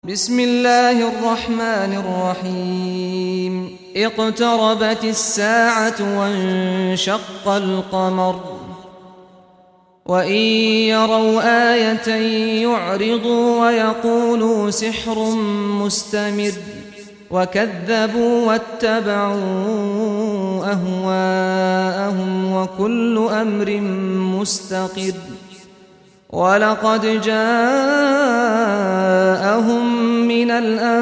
بسم الله الرحمن الرحيم اقتربت الساعة وانشق القمر وإن يروا آية يعرضوا ويقولوا سحر مستمر وكذبوا واتبعوا أهواءهم وكل أمر مستقر ولقد جاءهم من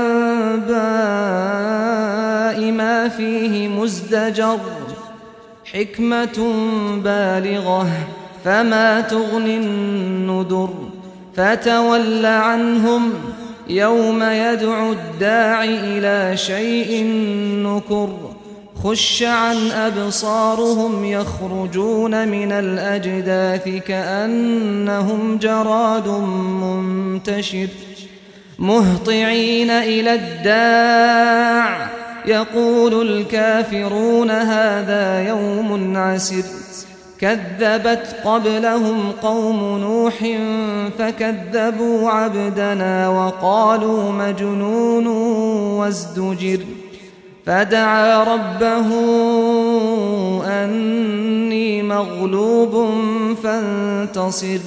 الأنباء ما فيه مزدجر حكمة بالغة فما تغني النذر فتول عنهم يوم يدعو الداع إلى شيء نكر خش عن أبصارهم يخرجون من الأجداث كأنهم جراد منتشر مهطعين إلى الداع يقول الكافرون هذا يوم عسر كذبت قبلهم قوم نوح فكذبوا عبدنا وقالوا مجنون وازدجر فدعا ربه أني مغلوب فانتصر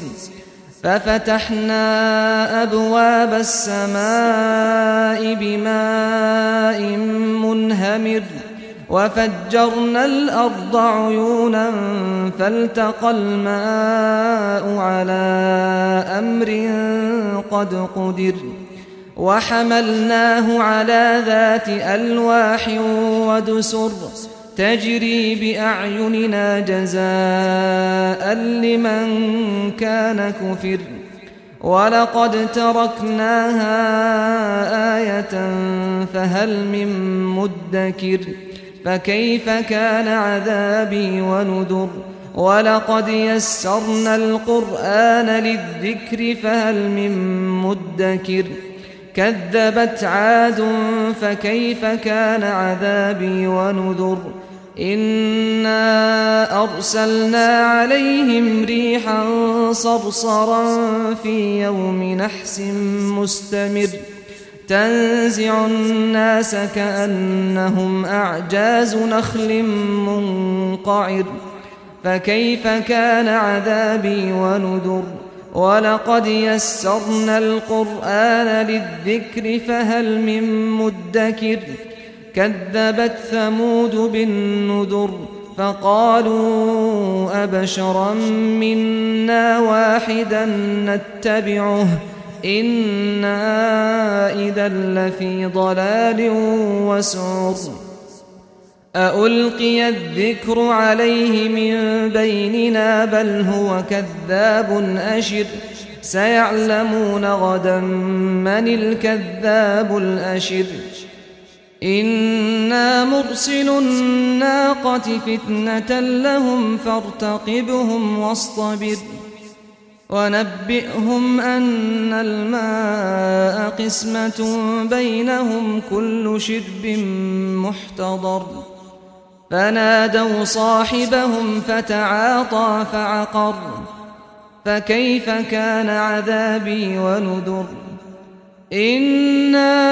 ففتحنا أبواب السماء بماء منهمر وفجرنا الأرض عيونا فالتقى الماء على أمر قد قدر وحملناه على ذات ألواح ودسر تجري بأعيننا جزاء لمن كان كفر ولقد تركناها آية فهل من مدكر فكيف كان عذابي ونذر ولقد يسرنا القرآن للذكر فهل من مدكر كذبت عاد فكيف كان عذابي ونذر إنا أرسلنا عليهم ريحا صرصرا في يوم نحس مستمر تنزع الناس كأنهم أعجاز نخل منقعر فكيف كان عذابي ونذر ولقد يسرنا القرآن للذكر فهل من مدكر كذبت ثمود بالنذر فقالوا أبشرا منا واحدا نتبعه إنا إذا لفي ضلال وسعر أألقي الذكر عليه من بيننا بل هو كذاب أشر سيعلمون غدا من الكذاب الأشر إنا مرسل الناقة فتنة لهم فارتقبهم واصطبر ونبئهم أن الماء قسمة بينهم كل شرب محتضر فنادوا صاحبهم فتعاطى فعقر فكيف كان عذابي ونذر إنا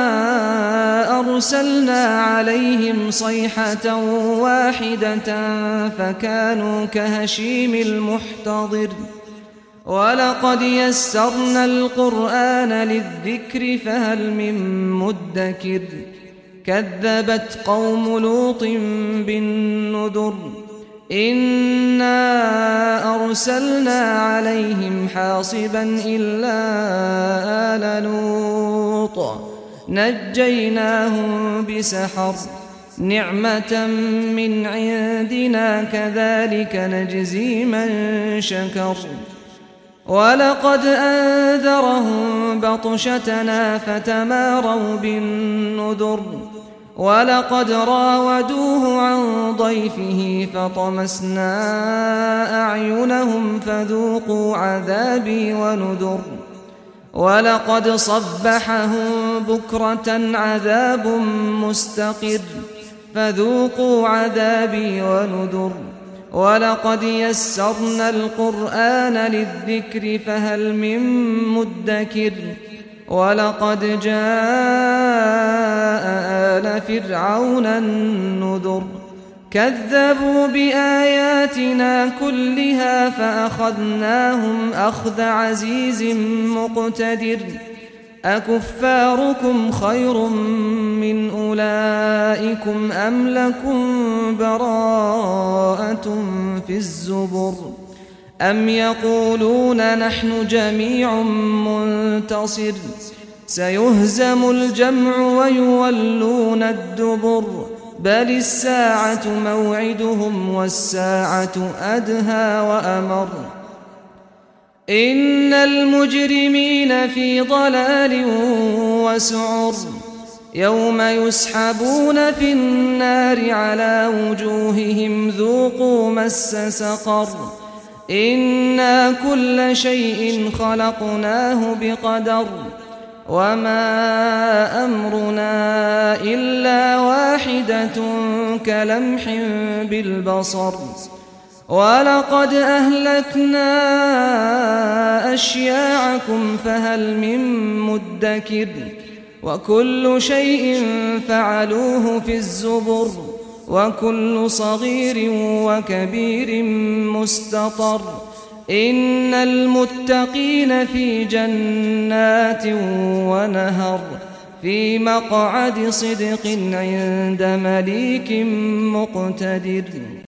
أرسلنا عليهم صيحة واحدة فكانوا كهشيم المحتضر ولقد يسرنا القرآن للذكر فهل من مدكر كذبت قوم لوط بالنذر إنا أرسلنا عليهم حاصبا إلا آل لوط نجيناهم بسحر نعمة من عندنا كذلك نجزي من شكر ولقد أنذرهم بطشتنا فتماروا بالنذر ولقد راودوه عن ضيفه فطمسنا أعينهم فذوقوا عذابي ونذر ولقد صبحهم بكرة عذاب مستقر فذوقوا عذابي ونذر ولقد يسرنا القرآن للذكر فهل من مدكر ولقد جاء آل فرعون النذر كذبوا بآياتنا كلها فأخذناهم أخذ عزيز مقتدر أكفاركم خير من أولئكم أم لكم براءة في الزبر أم يقولون نحن جميع منتصر سيهزم الجمع ويولون الدبر بل الساعة موعدهم والساعة أدهى وأمر إن المجرمين في ضلال وسعر يوم يسحبون في النار على وجوههم ذوقوا مس سقر إنا كل شيء خلقناه بقدر وما أمرنا إلا واحدة كلمح بالبصر ولقد أهلكنا أشياعكم فهل من مدكر وكل شيء فعلوه في الزبر وكل صغير وكبير مستطر إن المتقين في جنات ونهر في مقعد صدق عند مليك مقتدر